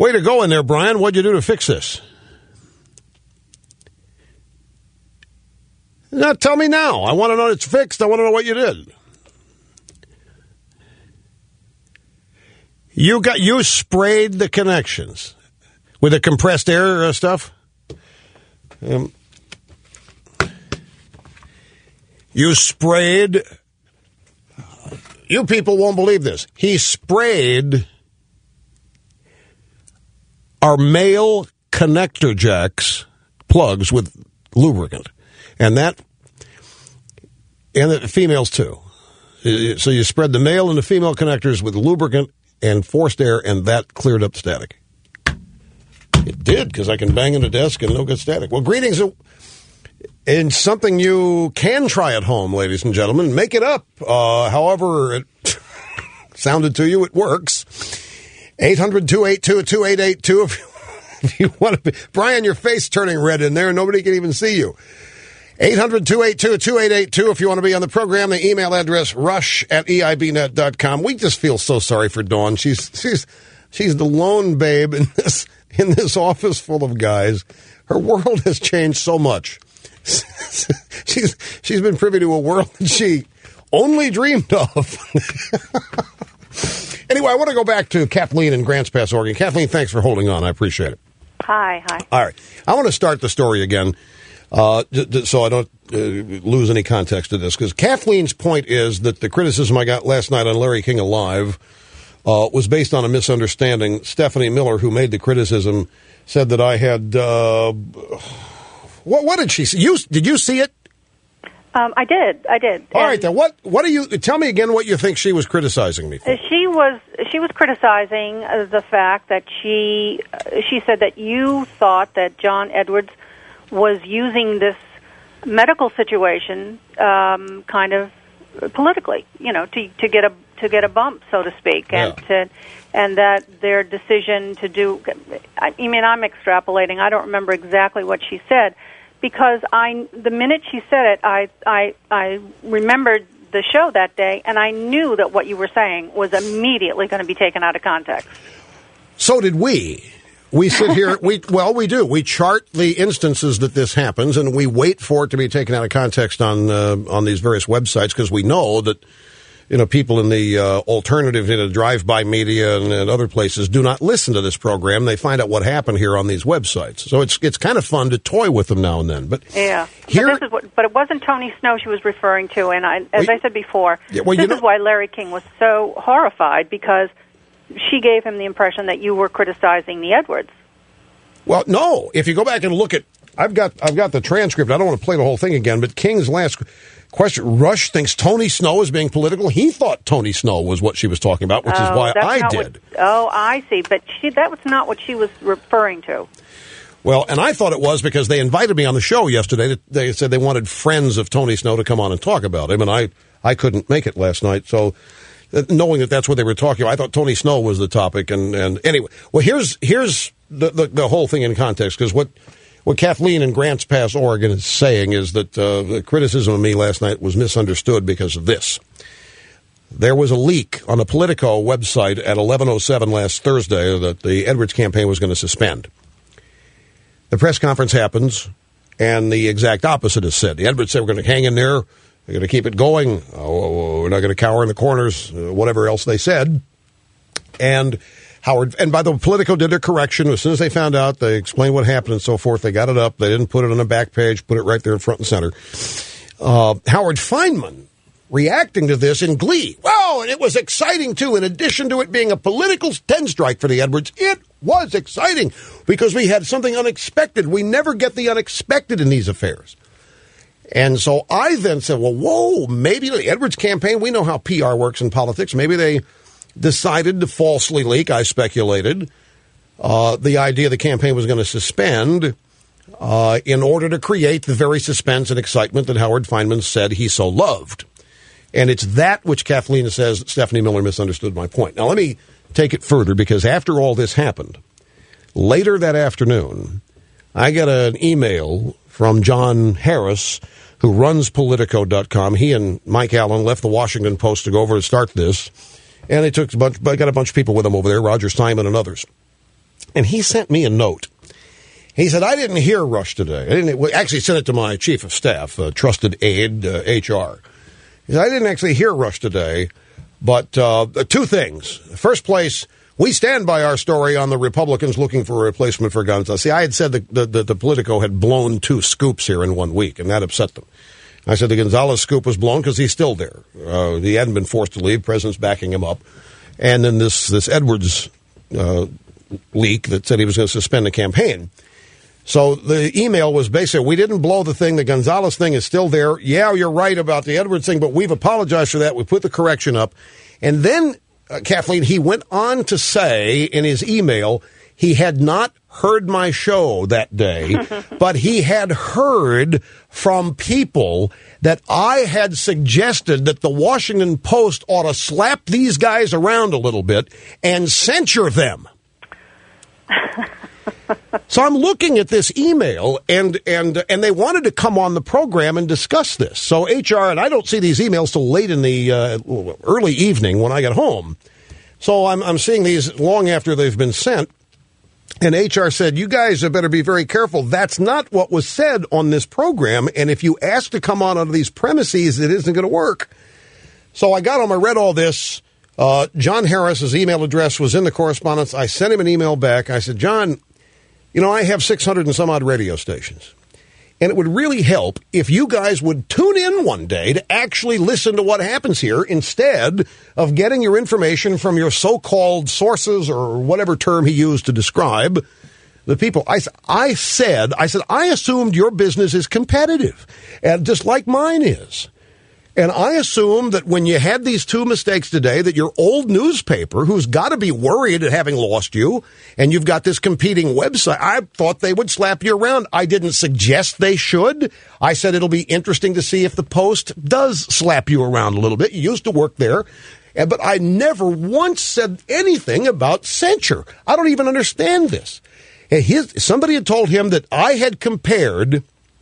Way to go in there, Brian. What'd you do to fix this? Now, tell me now. I want to know it's fixed. I want to know what you did. You sprayed the connections with the compressed air stuff? You sprayed... You people won't believe this. He sprayed our male connector jacks plugs with lubricant. And the females too. So you spread the male and the female connectors with lubricant and forced air, and that cleared up static. It did, because I can bang on the desk and no good static. Well, greetings. And something you can try at home, ladies and gentlemen. Make it up. However it sounded to you, it works. 800-282-2882 if you want to be. Brian, your face turning red in there. Nobody can even see you. 800-282-2882 if you want to be on the program. The email address, rush@eibnet.com. We just feel so sorry for Dawn. She's the lone babe in this office full of guys. Her world has changed so much. She's been privy to a world that she only dreamed of. Anyway, I want to go back to Kathleen in Grants Pass, Oregon. Kathleen, thanks for holding on. I appreciate it. Hi. All right. I want to start the story again so I don't lose any context to this, because Kathleen's point is that the criticism I got last night on Larry King Alive was based on a misunderstanding. Stephanie Miller, who made the criticism, said that I had... What did she see? Did you see it? I did. All right, then. What do you tell me again? What you think she was criticizing me for? She was criticizing the fact that she said that you thought that John Edwards was using this medical situation kind of politically, to get a bump, so to speak, and that their decision to do. I mean, I'm extrapolating. I don't remember exactly what she said. Because the minute she said it, I remembered the show that day, and I knew that what you were saying was immediately going to be taken out of context. So did we. We sit here, we do. We chart the instances that this happens, and we wait for it to be taken out of context on these various websites, because we know that, people in the alternative, drive-by media and other places do not listen to this program. They find out what happened here on these websites. So it's kind of fun to toy with them now and then. But yeah, but it wasn't Tony Snow she was referring to. And as I said before, this is why Larry King was so horrified, because she gave him the impression that you were criticizing the Edwards. Well, no. If you go back and look at, I've got the transcript. I don't want to play the whole thing again, but King's last question, Rush thinks Tony Snow is being political. He thought Tony Snow was what she was talking about, which is why I did. I see. But that was not what she was referring to. Well, and I thought it was because they invited me on the show yesterday. They said they wanted friends of Tony Snow to come on and talk about him, and I couldn't make it last night. So knowing that that's what they were talking about, I thought Tony Snow was the topic. And anyway, well, here's the whole thing in context, because what Kathleen in Grants Pass, Oregon is saying is that the criticism of me last night was misunderstood because of this. There was a leak on the Politico website at 11:07 last Thursday that the Edwards campaign was going to suspend. The press conference happens, and the exact opposite is said. The Edwards said, we're going to hang in there, we're going to keep it going, we're not going to cower in the corners, whatever else they said. And Howard, and by the way, Politico did their correction. As soon as they found out, they explained what happened and so forth. They got it up. They didn't put it on the back page, put it right there in front and center. Howard Feynman reacting to this in glee. Well, and it was exciting, too. In addition to it being a political 10 strike for the Edwards, it was exciting because we had something unexpected. We never get the unexpected in these affairs. And so I then said, well, whoa, maybe the Edwards campaign, we know how PR works in politics. Maybe they decided to falsely leak, I speculated, the idea the campaign was going to suspend in order to create the very suspense and excitement that Howard Feynman said he so loved. And it's that which Kathleen says Stephanie Miller misunderstood my point. Now, let me take it further, because after all this happened, later that afternoon, I got an email from John Harris, who runs Politico.com. He and Mike Allen left the Washington Post to go over to start this. And they got a bunch of people with them over there, Roger Simon and others. And he sent me a note. He said, I didn't hear Rush today. I didn't actually sent it to my chief of staff, trusted aide, HR. He said, I didn't actually hear Rush today, but two things. First place, we stand by our story on the Republicans looking for a replacement for Gonzales. See, I had said that the Politico had blown 2 scoops here in 1 week, and that upset them. I said the Gonzales scoop was blown because he's still there. He hadn't been forced to leave. President's backing him up. And then this Edwards leak that said he was going to suspend the campaign. So the email was basically, we didn't blow the thing. The Gonzales thing is still there. Yeah, you're right about the Edwards thing, but we've apologized for that. We put the correction up. And then, Kathleen, he went on to say in his email he had not heard my show that day, but he had heard from people that I had suggested that the Washington Post ought to slap these guys around a little bit and censure them. So I'm looking at this email, and they wanted to come on the program and discuss this. So HR, and I don't see these emails till late in the early evening when I get home. So I'm seeing these long after they've been sent. And HR said, you guys better be very careful. That's not what was said on this program. And if you ask to come on under these premises, it isn't going to work. So I got home, I read all this. John Harris's email address was in the correspondence. I sent him an email back. I said, John, you know, I have 600 and some odd radio stations. And it would really help if you guys would tune in one day to actually listen to what happens here instead of getting your information from your so-called sources or whatever term he used to describe the people. I said, I assumed your business is competitive, and just like mine is. And I assume that when you had these 2 mistakes today, that your old newspaper, who's got to be worried at having lost you, and you've got this competing website, I thought they would slap you around. I didn't suggest they should. I said it'll be interesting to see if the Post does slap you around a little bit. You used to work there. But I never once said anything about censure. I don't even understand this. Somebody had told him that I had compared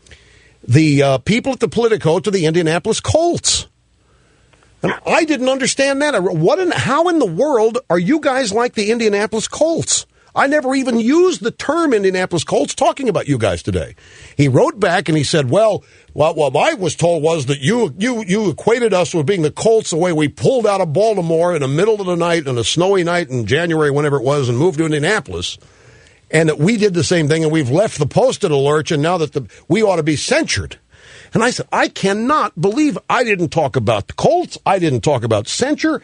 the people at the Politico to the Indianapolis Colts. And I didn't understand that. How in the world are you guys like the Indianapolis Colts? I never even used the term Indianapolis Colts talking about you guys today. He wrote back and he said, well, what I was told was that you equated us with being the Colts the way we pulled out of Baltimore in the middle of the night on a snowy night in January, whenever it was, and moved to Indianapolis. And that we did the same thing, and we've left the Post in a lurch, and now that we ought to be censured. And I said, I cannot believe I didn't talk about the Colts. I didn't talk about censure.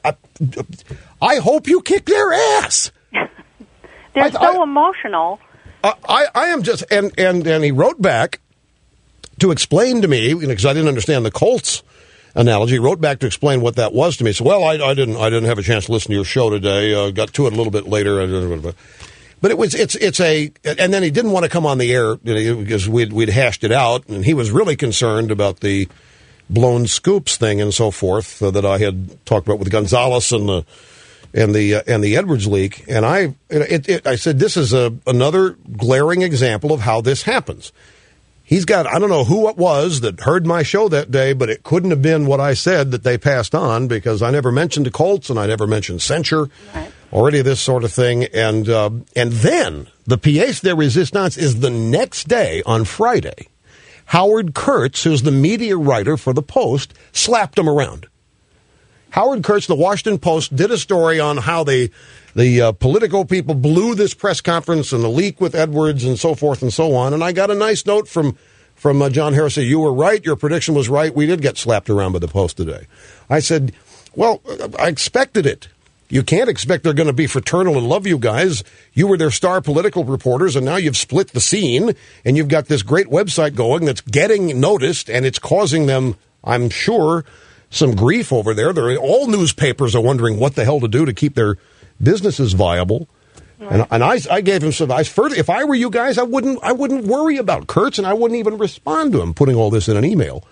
I hope you kick their ass. They're so emotional. I am just, and he wrote back to explain to me, because I didn't understand the Colts analogy. He wrote back to explain what that was to me. So, well, I didn't have a chance to listen to your show today. Got to it a little bit later. But and then he didn't want to come on the air because we'd hashed it out, and he was really concerned about the blown scoops thing and so forth that I had talked about with Gonzales and the Edwards leak. And I said, this is another glaring example of how this happens. He's got, I don't know who it was that heard my show that day, but it couldn't have been what I said that they passed on, because I never mentioned the Colts and I never mentioned censure. Right. Or any of this sort of thing. And then the pièce de résistance is the next day, on Friday, Howard Kurtz, who's the media writer for the Post, slapped him around. Howard Kurtz, the Washington Post, did a story on how the Politico people blew this press conference and the leak with Edwards and so forth and so on. And I got a nice note from John Harris. You were right. Your prediction was right. We did get slapped around by the Post today. I said, well, I expected it. You can't expect they're going to be fraternal and love you guys. You were their star political reporters, and now you've split the scene, and you've got this great website going that's getting noticed, and it's causing them, I'm sure, some grief over there. All newspapers are wondering what the hell to do to keep their businesses viable. Right. And I gave him some advice. Further, if I were you guys, I wouldn't worry about Kurtz, and I wouldn't even respond to him putting all this in an email.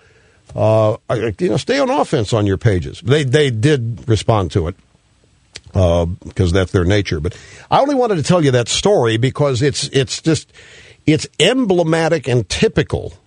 Stay on offense on your pages. They did respond to it. Because that's their nature. But I only wanted to tell you that story because it's emblematic and typical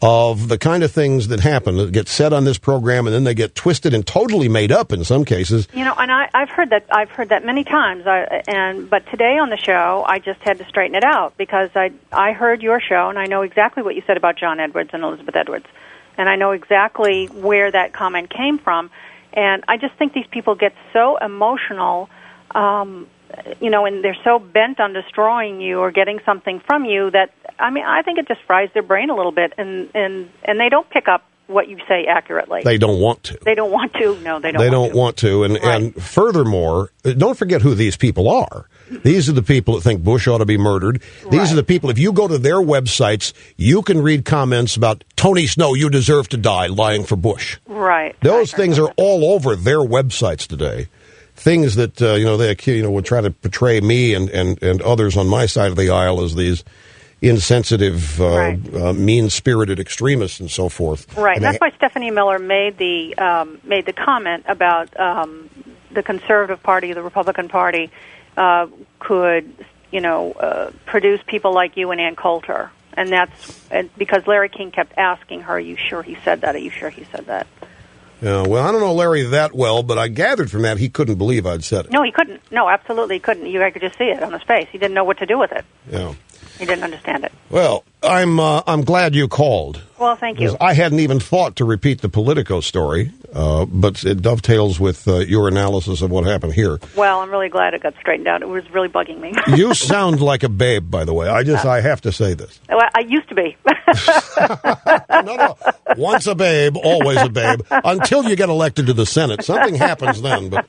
of the kind of things that happen that get said on this program, and then they get twisted and totally made up in some cases. And I've heard that many times. But today on the show, I just had to straighten it out because I heard your show, and I know exactly what you said about John Edwards and Elizabeth Edwards, and I know exactly where that comment came from. And I just think these people get so emotional, and they're so bent on destroying you or getting something from you that, I think it just fries their brain a little bit, and they don't pick up what you say accurately. They don't want to. They don't want to. No, they don't. They don't want to. And furthermore, don't forget who these people are. These are the people that think Bush ought to be murdered. These are the people, if you go to their websites, you can read comments about Tony Snow, you deserve to die, lying for Bush. Right. Those things are all over their websites today. Things that, they would try to portray me and others on my side of the aisle as these insensitive, mean-spirited extremists and so forth. Right, and that's why Stephanie Miller made the comment about the Conservative Party, the Republican Party, could produce people like you and Ann Coulter, and that's because Larry King kept asking her, "Are you sure he said that? Are you sure he said that?" Yeah, well, I don't know Larry that well, but I gathered from that he couldn't believe I'd said it. No, he couldn't. No, absolutely couldn't. I could just see it on his face. He didn't know what to do with it. Yeah. He didn't understand it. Well, I'm glad you called. Well, thank you. I hadn't even thought to repeat the Politico story, but it dovetails with your analysis of what happened here. Well, I'm really glad it got straightened out. It was really bugging me. You sound like a babe, by the way. I have to say this. Well, I used to be. No. Once a babe, always a babe. Until you get elected to the Senate. Something happens then, but...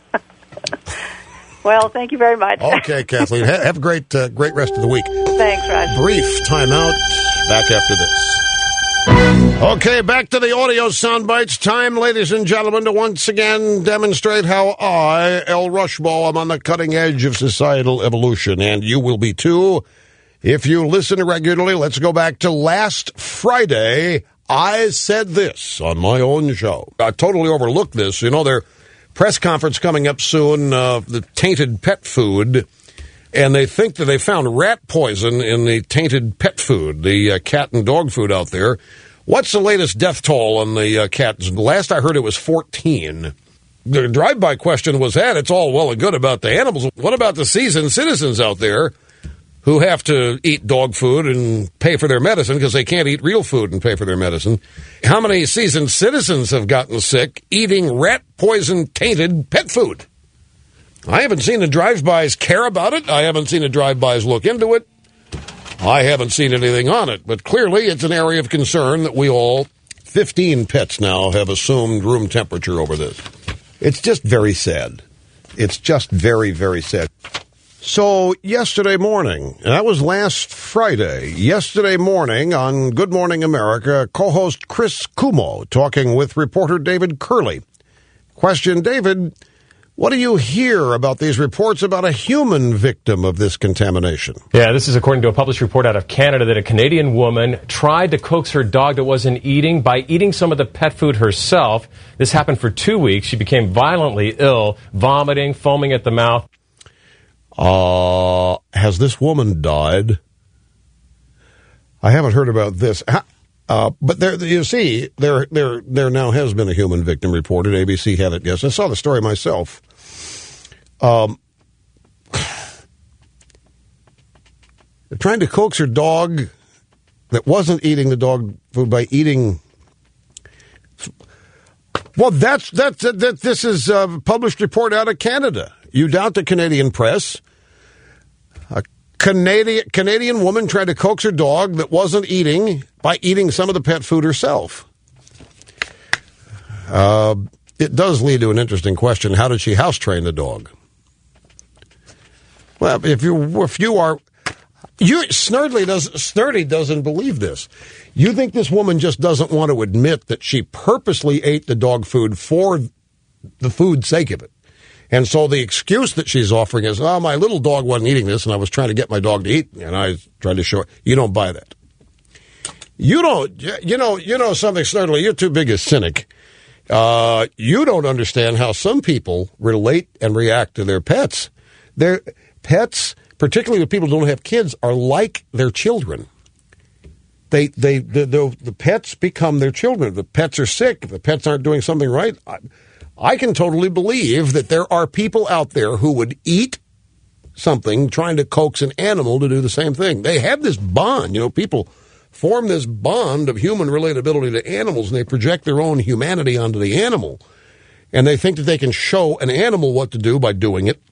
Well, thank you very much. Okay, Kathleen. Have a great rest of the week. Thanks, Raj. Brief timeout. Back after this. Okay, back to the audio sound bites. Time, ladies and gentlemen, to once again demonstrate how I, El Rushbo, am on the cutting edge of societal evolution, and you will be too if you listen regularly. Let's go back to last Friday. I said this on my own show. I totally overlooked this. Their press conference coming up soon, the tainted pet food, and they think that they found rat poison in the tainted pet food, the cat and dog food out there. What's the latest death toll on the cats? Last I heard it was 14. The drive-by question was that it's all well and good about the animals. What about the seasoned citizens out there who have to eat dog food and pay for their medicine because they can't eat real food and pay for their medicine? How many seasoned citizens have gotten sick eating rat poison tainted pet food? I haven't seen the drive-bys care about it. I haven't seen the drive-bys look into it. I haven't seen anything on it, but clearly it's an area of concern that we all, 15 pets now, have assumed room temperature over this. It's just very sad. It's just very, very sad. So yesterday morning, and that was last Friday, yesterday morning on Good Morning America, co-host Chris Cuomo talking with reporter David Curley. Question, David, what do you hear about these reports about a human victim of this contamination? Yeah, this is according to a published report out of Canada that a Canadian woman tried to coax her dog that wasn't eating by eating some of the pet food herself. This happened for 2 weeks. She became violently ill, vomiting, foaming at the mouth. Has this woman died? I haven't heard about this. But there, you see, there now has been a human victim reported. ABC had it. Yes, I saw the story myself. They're trying to coax her dog that wasn't eating the dog food by eating. Well, this is a published report out of Canada. You doubt the Canadian press. A Canadian woman tried to coax her dog that wasn't eating by eating some of the pet food herself. It does lead to an interesting question. How did she house train the dog? Well, Snurdy doesn't believe this. You think this woman just doesn't want to admit that she purposely ate the dog food for the food's sake of it. And so the excuse that she's offering is, oh, my little dog wasn't eating this, and I was trying to get my dog to eat, and I tried to show it. You don't buy that. You know something, Snurdly, you're too big a cynic. You don't understand how some people relate and react to their pets. Their pets, particularly the people who don't have kids, are like their children. the pets become their children. If the pets are sick, if the pets aren't doing something right, I can totally believe that there are people out there who would eat something trying to coax an animal to do the same thing. They have this bond. People form this bond of human relatability to animals, and they project their own humanity onto the animal. And they think that they can show an animal what to do by doing it.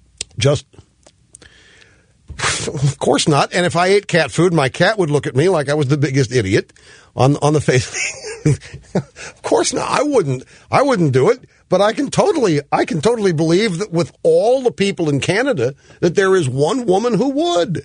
Of course not. And if I ate cat food, my cat would look at me like I was the biggest idiot on the face. Of course not. I wouldn't do it. But I can totally believe that with all the people in Canada, that there is one woman who would.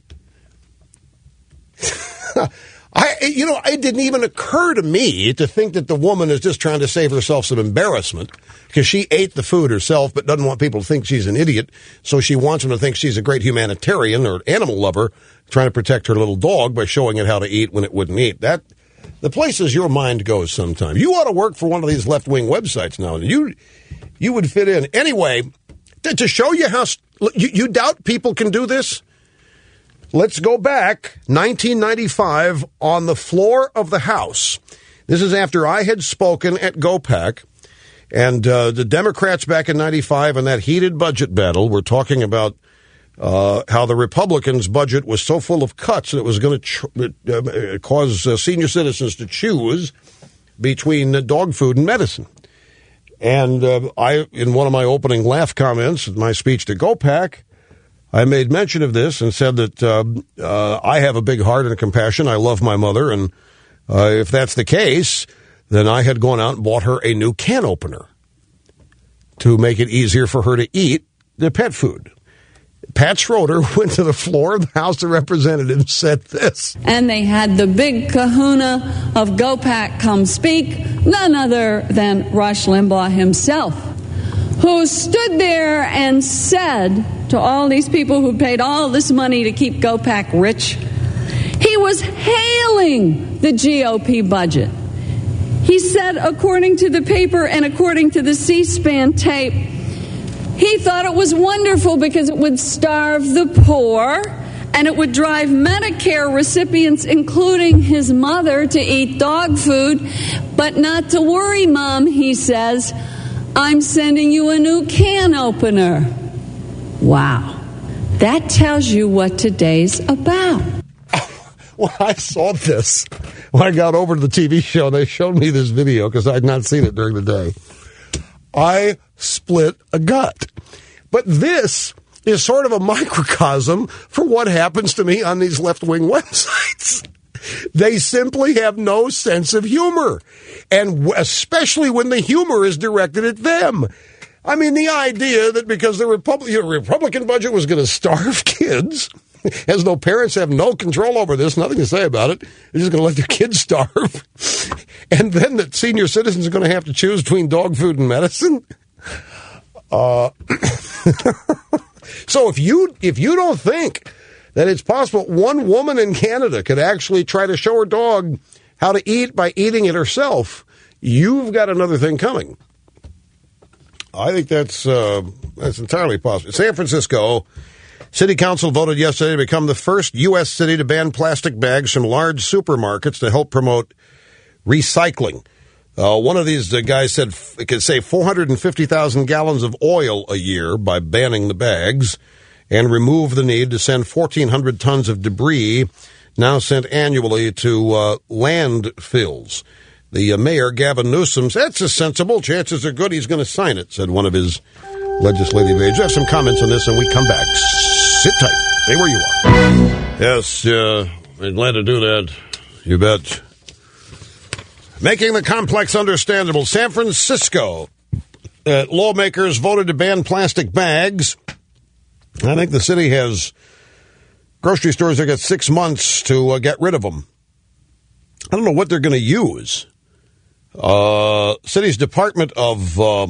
It didn't even occur to me to think that the woman is just trying to save herself some embarrassment because she ate the food herself but doesn't want people to think she's an idiot. So she wants them to think she's a great humanitarian or animal lover trying to protect her little dog by showing it how to eat when it wouldn't eat. The places your mind goes sometimes. You ought to work for one of these left-wing websites now. You would fit in. Anyway, to show you how you doubt people can do this, let's go back, 1995, on the floor of the House. This is after I had spoken at GOPAC, and the Democrats back in 95 in that heated budget battle were talking about how the Republicans' budget was so full of cuts that it was going to cause senior citizens to choose between dog food and medicine. And I, in one of my opening laugh comments in my speech to GOPAC, I made mention of this and said that I have a big heart and a compassion. I love my mother, and if that's the case, then I had gone out and bought her a new can opener to make it easier for her to eat the pet food. Pat Schroeder went to the floor of the House of Representatives and said this. And they had the big kahuna of GOPAC come speak, none other than Rush Limbaugh himself, who stood there and said to all these people who paid all this money to keep GOPAC rich, he was hailing the GOP budget. He said, according to the paper and according to the C-SPAN tape, he thought it was wonderful because it would starve the poor and it would drive Medicare recipients, including his mother, to eat dog food. But not to worry, Mom, he says, I'm sending you a new can opener. Wow. That tells you what today's about. When I saw this, when I got over to the TV show, they showed me this video because I had not seen it during the day. I split a gut. But this is sort of a microcosm for what happens to me on these left-wing websites. They simply have no sense of humor, and especially when the humor is directed at them. I mean, the idea that because the Republican budget was going to starve kids, as though parents have no control over this, nothing to say about it, they're just going to let their kids starve, and then that senior citizens are going to have to choose between dog food and medicine. So if you don't think that it's possible one woman in Canada could actually try to show her dog how to eat by eating it herself, you've got another thing coming. I think that's entirely possible. San Francisco City Council voted yesterday to become the first U.S. city to ban plastic bags from large supermarkets to help promote recycling. One of these guys said it could save 450,000 gallons of oil a year by banning the bags and remove the need to send 1,400 tons of debris now sent annually to landfills. The mayor, Gavin Newsom, said that's a sensible. Chances are good he's going to sign it, said one of his legislative aides. I have some comments on this, and we come back. Sit tight. Stay where you are. Yes, I'm glad to do that. You bet. Making the complex understandable. San Francisco lawmakers voted to ban plastic bags. I think the city has grocery stores that got 6 months to get rid of them. I don't know what they're going to use. City's Department of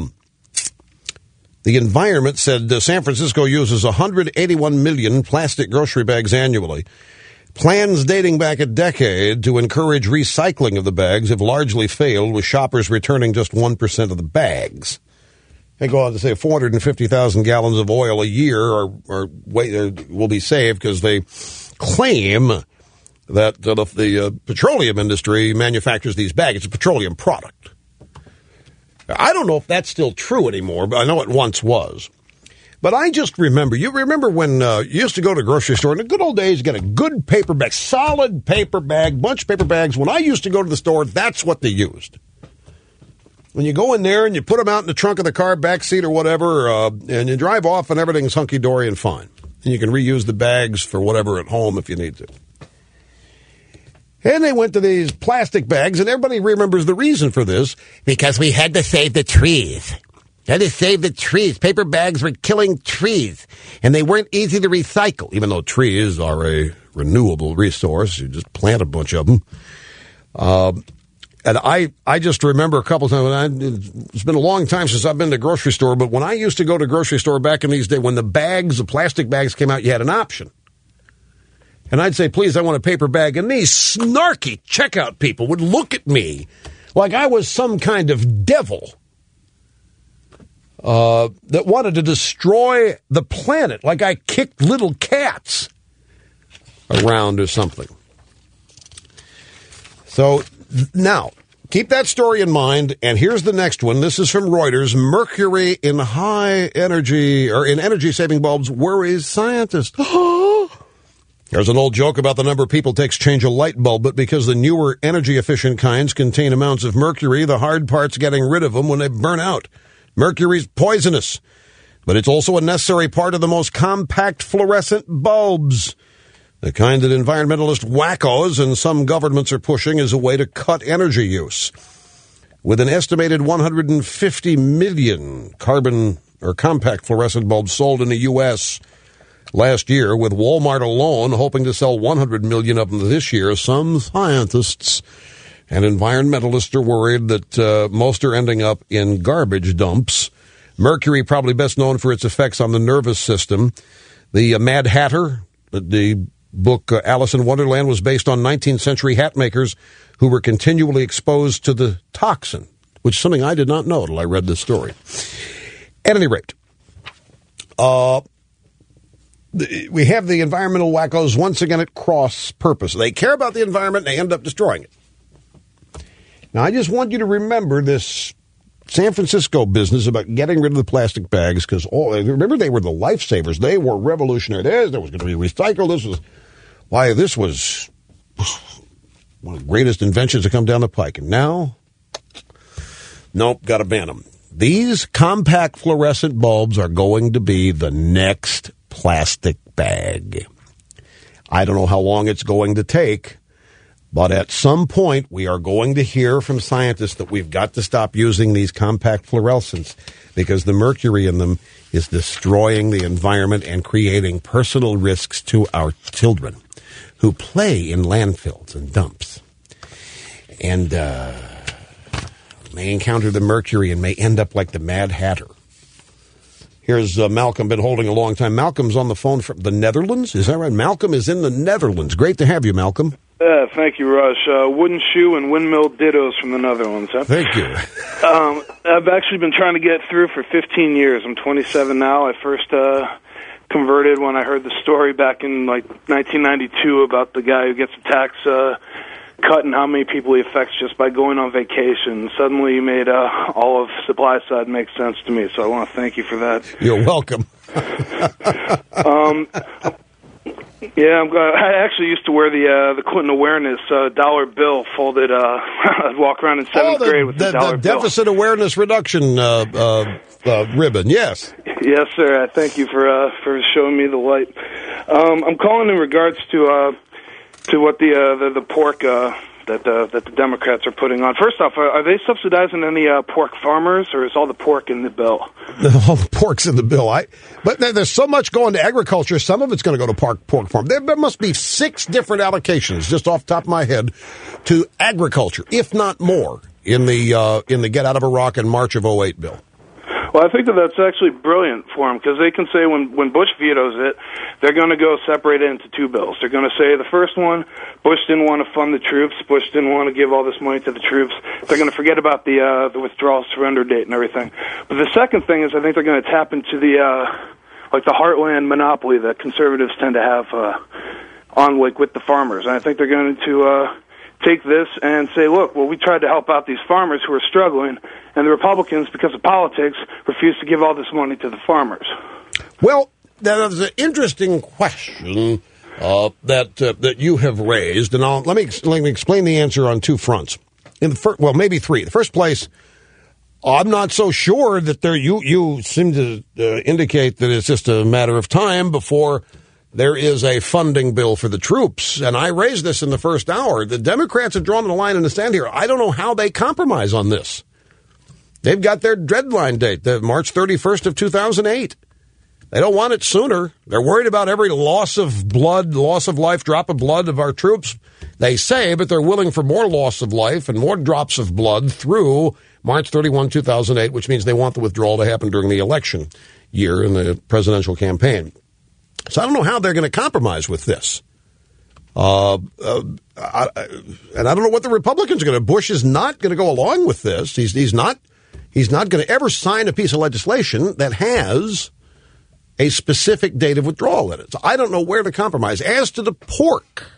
the Environment said San Francisco uses 181 million plastic grocery bags annually. Plans dating back a decade to encourage recycling of the bags have largely failed, with shoppers returning just 1% of the bags. They go on to say 450,000 gallons of oil a year will be saved because they claim that the petroleum industry manufactures these bags. It's a petroleum product. I don't know if that's still true anymore, but I know it once was. But I just remember, you remember when you used to go to the grocery store in the good old days, get a good paper bag, solid paper bag, bunch of paper bags. When I used to go to the store, that's what they used. When you go in there and you put them out in the trunk of the car, back seat or whatever, and you drive off and everything's hunky-dory and fine. And you can reuse the bags for whatever at home if you need to. And they went to these plastic bags, and everybody remembers the reason for this. Because we had to save the trees. Had to save the trees. Paper bags were killing trees, and they weren't easy to recycle. Even though trees are a renewable resource, you just plant a bunch of them. And I just remember a couple times, it's been a long time since I've been to a grocery store, but when I used to go to a grocery store back in these days, when the plastic bags came out, you had an option. And I'd say, please, I want a paper bag. And these snarky checkout people would look at me like I was some kind of devil that wanted to destroy the planet, like I kicked little cats around or something. So now, keep that story in mind, and here's the next one. This is from Reuters. Mercury in energy-saving bulbs worries scientists. There's an old joke about the number of people it takes to change a light bulb, but because the newer energy-efficient kinds contain amounts of mercury, the hard part's getting rid of them when they burn out. Mercury's poisonous, but it's also a necessary part of the most compact fluorescent bulbs. The kind that environmentalist wackos and some governments are pushing is a way to cut energy use. With an estimated 150 million carbon or compact fluorescent bulbs sold in the U.S. last year, with Walmart alone hoping to sell 100 million of them this year, some scientists and environmentalists are worried that most are ending up in garbage dumps. Mercury, probably best known for its effects on the nervous system. The Mad Hatter, the book Alice in Wonderland, was based on 19th century hat makers who were continually exposed to the toxin, which is something I did not know until I read this story. At any rate, we have the environmental wackos once again at cross purpose. They care about the environment and they end up destroying it. Now, I just want you to remember this San Francisco business about getting rid of the plastic bags, because remember, they were the lifesavers. They were revolutionary. There was going to be recycled. This was one of the greatest inventions to come down the pike. And now, nope, got to ban them. These compact fluorescent bulbs are going to be the next plastic bag. I don't know how long it's going to take, but at some point we are going to hear from scientists that we've got to stop using these compact fluorescents because the mercury in them is destroying the environment and creating personal risks to our children who play in landfills and dumps. And may encounter the mercury and may end up like the Mad Hatter. Here's Malcolm, been holding a long time. Malcolm's on the phone from the Netherlands. Is that right? Malcolm is in the Netherlands. Great to have you, Malcolm. Thank you, Rush. Wooden shoe and windmill dittos from the Netherlands. Huh? Thank you. I've actually been trying to get through for 15 years. I'm 27 now. I first converted when I heard the story back in 1992 about the guy who gets a tax cut and how many people he affects just by going on vacation. Suddenly you made all of supply side make sense to me, so I want to thank you for that. You're welcome. Yeah, I actually used to wear the Clinton Awareness dollar bill folded. I'd walk around in seventh grade with the dollar bill. The Deficit Awareness Reduction ribbon, yes. Yes, sir. Thank you for showing me the light. I'm calling in regards to what the pork that the Democrats are putting on. First off, are they subsidizing any pork farmers, or is all the pork in the bill? All the pork's in the bill. But there's so much going to agriculture. Some of it's going to go to pork farm. There must be 6 different allocations, just off the top of my head, to agriculture, if not more, in the Get Out of Iraq and March of 08 bill. Well, I think that's actually brilliant for them, because they can say when Bush vetoes it, they're going to go separate it into 2 bills. They're going to say the first one, Bush didn't want to fund the troops. Bush didn't want to give all this money to the troops. They're going to forget about the withdrawal surrender date and everything. But the second thing is I think they're going to tap into the heartland monopoly that conservatives tend to have on with the farmers. And I think they're going to take this and say, look, well, we tried to help out these farmers who are struggling, and the Republicans, because of politics, refuse to give all this money to the farmers. Well, that is an interesting question that you have raised, and let me explain the answer on two fronts. Maybe three. The first place, I'm not so sure that you seem to indicate that it's just a matter of time before there is a funding bill for the troops. And I raised this in the first hour. The Democrats have drawn the line in the sand here. I don't know how they compromise on this. They've got their deadline date, the March 31st of 2008. They don't want it sooner. They're worried about every loss of blood, loss of life, drop of blood of our troops, they say, but they're willing for more loss of life and more drops of blood through March 31, 2008, which means they want the withdrawal to happen during the election year in the presidential campaign. So I don't know how they're going to compromise with this. And I don't know what the Republicans are going to. Bush is not going to go along with this. He's not going to ever sign a piece of legislation that has a specific date of withdrawal in it. So I don't know where to compromise. As to the pork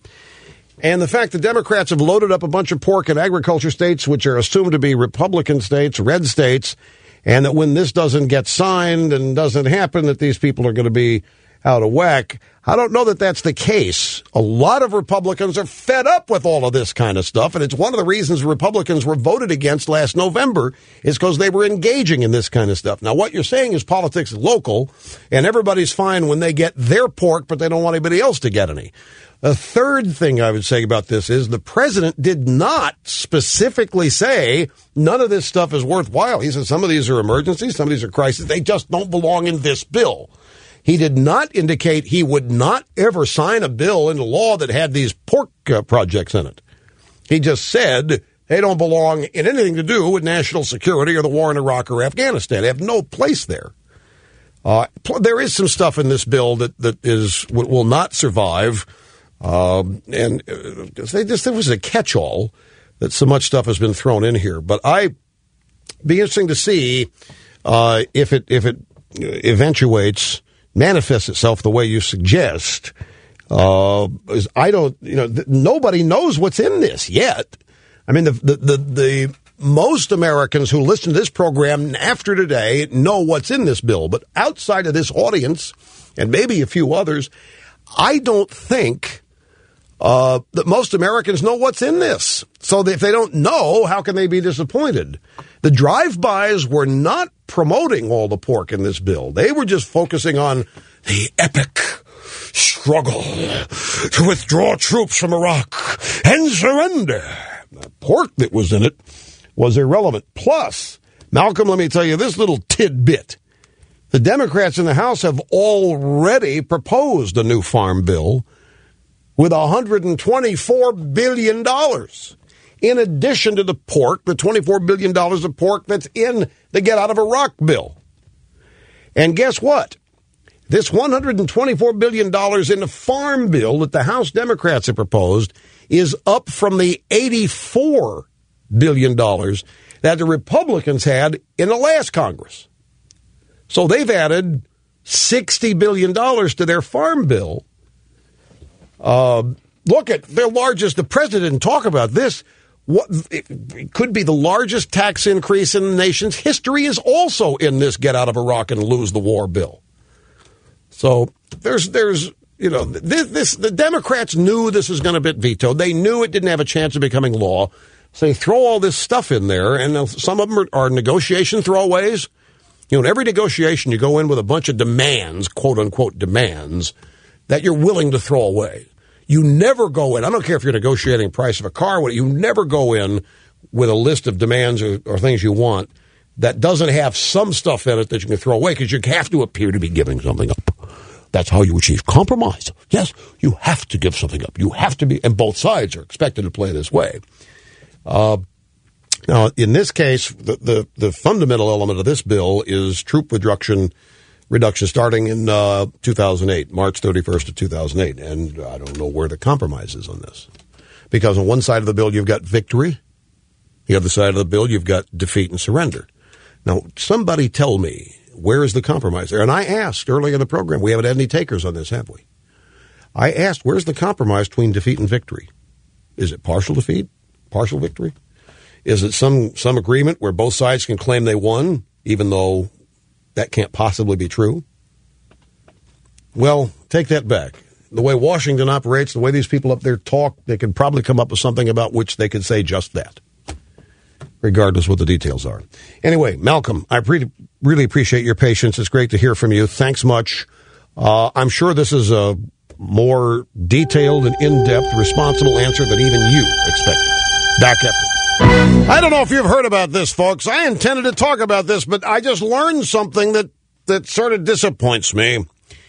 and the fact that Democrats have loaded up a bunch of pork in agriculture states, which are assumed to be Republican states, red states, and that when this doesn't get signed and doesn't happen, that these people are going to be out of whack. I don't know that that's the case. A lot of Republicans are fed up with all of this kind of stuff, and it's one of the reasons Republicans were voted against last November is because they were engaging in this kind of stuff. Now, what you're saying is politics is local, and everybody's fine when they get their pork, but they don't want anybody else to get any. The third thing I would say about this is the president did not specifically say none of this stuff is worthwhile. He said some of these are emergencies, some of these are crises. They just don't belong in this bill. He did not indicate he would not ever sign a bill into law that had these pork projects in it. He just said they don't belong in anything to do with national security or the war in Iraq or Afghanistan. They have no place there. There is some stuff in this bill that will not survive. There was a catch-all that so much stuff has been thrown in here. But be interesting to see if it eventuates, manifests itself the way you suggest. Nobody knows what's in this yet. I mean, the most Americans who listen to this program after today know what's in this bill. But outside of this audience, and maybe a few others, I don't think that most Americans know what's in this. So if they don't know, how can they be disappointed? The drive-bys were not promoting all the pork in this bill. They were just focusing on the epic struggle to withdraw troops from Iraq and surrender. The pork that was in it was irrelevant. Plus, Malcolm, let me tell you this little tidbit. The Democrats in the House have already proposed a new farm bill with $124 billion. In addition to the pork, the $24 billion of pork that's in the Get Out of Iraq bill. And guess what? This $124 billion in the farm bill that the House Democrats have proposed is up from the $84 billion that the Republicans had in the last Congress. So they've added $60 billion to their farm bill. Look at their largest, the president didn't talk about this. It could be the largest tax increase in the nation's history is also in this Get Out of Iraq and Lose the War bill. So the Democrats knew this was going to get vetoed. They knew it didn't have a chance of becoming law. So they throw all this stuff in there, and some of them are negotiation throwaways. In every negotiation, you go in with a bunch of demands, quote unquote demands, that you're willing to throw away. You never go in. I don't care if you're negotiating the price of a car. You never go in with a list of demands or things you want that doesn't have some stuff in it that you can throw away because you have to appear to be giving something up. That's how you achieve compromise. Yes, you have to give something up. You have to be, and both sides are expected to play this way. Now, in this case, the fundamental element of this bill is troop reduction starting in 2008, March 31st of 2008. And I don't know where the compromise is on this. Because on one side of the bill, you've got victory. The other side of the bill, you've got defeat and surrender. Now, somebody tell me, where is the compromise there? And I asked earlier in the program, we haven't had any takers on this, have we? I asked, where's the compromise between defeat and victory? Is it partial defeat? Partial victory? Is it some agreement where both sides can claim they won, even though that can't possibly be true? Well, take that back. The way Washington operates, the way these people up there talk, they could probably come up with something about which they could say just that, regardless what the details are. Anyway, Malcolm, I really appreciate your patience. It's great to hear from you. Thanks much. I'm sure this is a more detailed and in-depth, responsible answer than even you expected. Back after. I don't know if you've heard about this, folks. I intended to talk about this, but I just learned something that sort of disappoints me.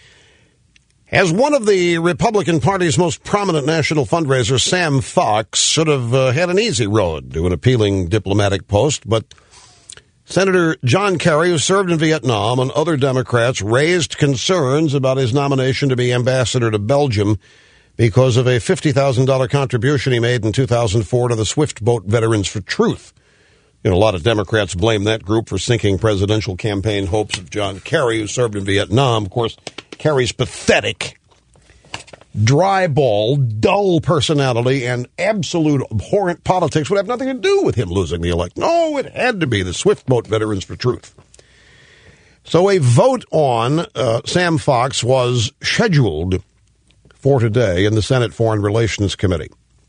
As one of the Republican Party's most prominent national fundraisers, Sam Fox should have had an easy road to an appealing diplomatic post, but Senator John Kerry, who served in Vietnam, and other Democrats raised concerns about his nomination to be ambassador to Belgium because of a $50,000 contribution he made in 2004 to the Swift Boat Veterans for Truth. You know, a lot of Democrats blame that group for sinking presidential campaign hopes of John Kerry, who served in Vietnam. Of course, Kerry's pathetic, dry-balled, dull personality and absolute abhorrent politics would have nothing to do with him losing the election. No, it had to be the Swift Boat Veterans for Truth. So a vote on Sam Fox was scheduled for today in the Senate Foreign Relations Committee.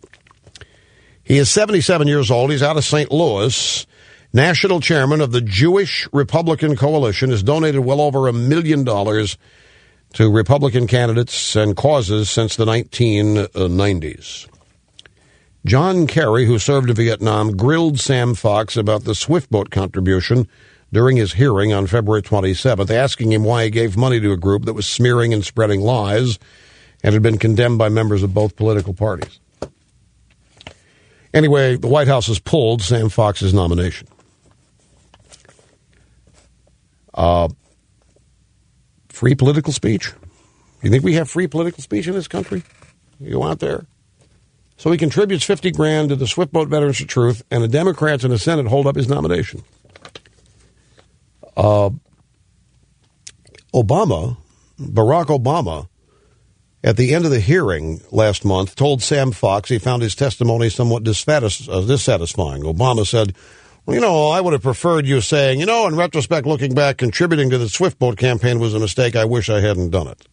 He is 77 years old. He's out of St. Louis. National chairman of the Jewish Republican Coalition has donated well over $1 million to Republican candidates and causes since the 1990s. John Kerry, who served in Vietnam, grilled Sam Fox about the Swift Boat contribution during his hearing on February 27th, asking him why he gave money to a group that was smearing and spreading lies and had been condemned by members of both political parties. Anyway, the White House has pulled Sam Fox's nomination. Free political speech? You think we have free political speech in this country? You go out there. So he contributes $50,000 to the Swift Boat Veterans for Truth, and the Democrats in the Senate hold up his nomination. Barack Obama, at the end of the hearing last month, told Sam Fox he found his testimony somewhat dissatisfying. Obama said, well, you know, I would have preferred you saying, you know, in retrospect, looking back, contributing to the Swift Boat campaign was a mistake. I wish I hadn't done it.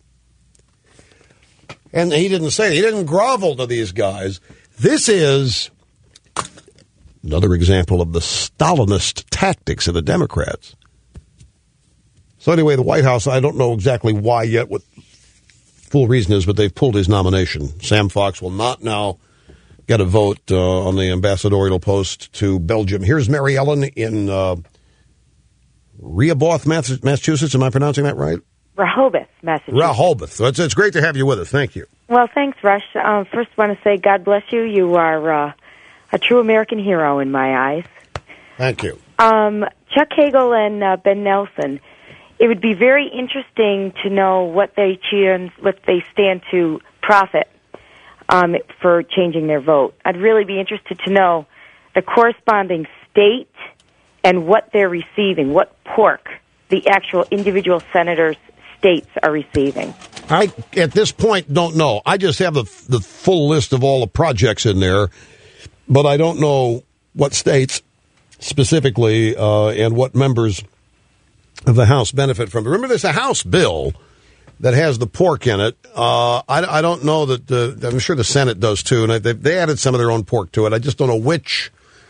And he didn't say it. He didn't grovel to these guys. This is another example of the Stalinist tactics of the Democrats. So anyway, the White House, I don't know exactly why yet, what full reason is, but they've pulled his nomination. Sam Fox will not now get a vote on the ambassadorial post to Belgium. Here's Mary Ellen in Rehoboth, Massachusetts. Am I pronouncing that right? Rehoboth, Massachusetts. Rehoboth. It's great to have you with us. Thank you. Well, thanks, Rush. First, I want to say God bless you. You are a true American hero in my eyes. Thank you. Chuck Hagel and Ben Nelson. It would be very interesting to know what they stand to profit for changing their vote. I'd really be interested to know the corresponding state and what they're receiving, what pork the actual individual senators' states are receiving. I, at this point, don't know. I just have the full list of all the projects in there, but I don't know what states specifically and what members of the House benefit from it. Remember, there's a House bill that has the pork in it. I don't know that I'm sure the Senate does too, and they added some of their own pork to it. I just don't know which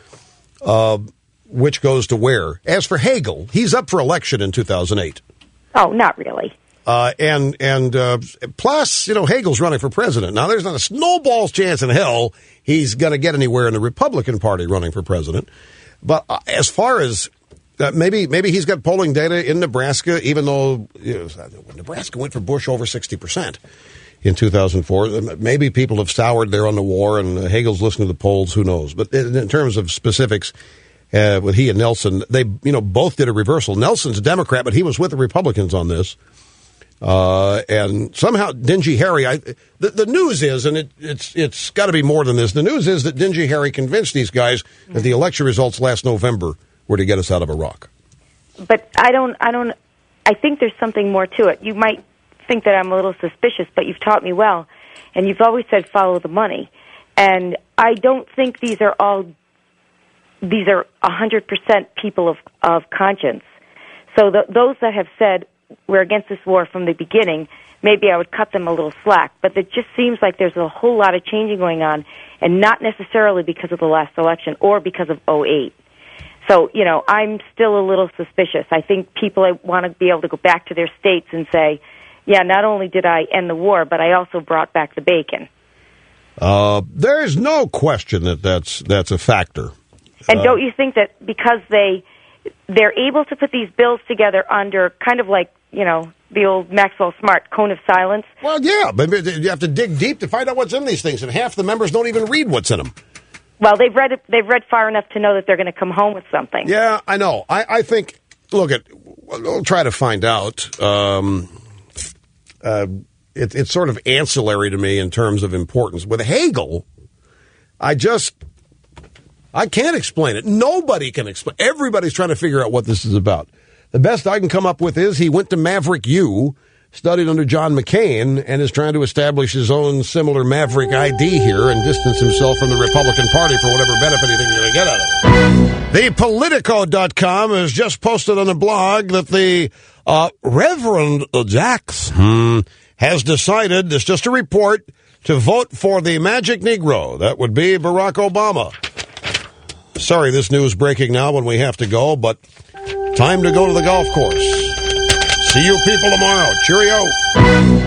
goes to where. As for Hagel, he's up for election in 2008. Oh, not really. And plus, you know, Hagel's running for president. Now, there's not a snowball's chance in hell he's going to get anywhere in the Republican Party running for president. But as far as maybe he's got polling data in Nebraska, even though Nebraska went for Bush over 60% in 2004. Maybe people have soured there on the war, and Hagel's listening to the polls. Who knows? But in terms of specifics, with he and Nelson, they both did a reversal. Nelson's a Democrat, but he was with the Republicans on this. And somehow Dingy Harry, the news is, and it's got to be more than this. The news is that Dingy Harry convinced these guys that the election results last November were to get us out of Iraq. But I think there's something more to it. You might think that I'm a little suspicious, but you've taught me well. and you've always said follow the money. And I don't think these are 100% people of conscience. So those that have said we're against this war from the beginning, maybe I would cut them a little slack. But it just seems like there's a whole lot of changing going on, and not necessarily because of the last election or because of 2008. So, I'm still a little suspicious. I think people want to be able to go back to their states and say, yeah, not only did I end the war, but I also brought back the bacon. There's no question that's a factor. And don't you think that because they're able to put these bills together under kind of like, the old Maxwell Smart cone of silence? Well, yeah, but you have to dig deep to find out what's in these things, and half the members don't even read what's in them. Well, they've read far enough to know that they're going to come home with something. Yeah, I know. I think, we'll try to find out. It's sort of ancillary to me in terms of importance. With Hagel, I can't explain it. Nobody can explain. Everybody's trying to figure out what this is about. The best I can come up with is he went to Maverick U, studied under John McCain, and is trying to establish his own similar Maverick ID here and distance himself from the Republican Party for whatever benefit he thinks he's going to get out of it. ThePolitico.com has just posted on a blog that the Reverend Jackson has decided, it's just a report, to vote for the Magic Negro. That would be Barack Obama. Sorry, this news breaking now when we have to go, but time to go to the golf course. See you people tomorrow. Cheerio.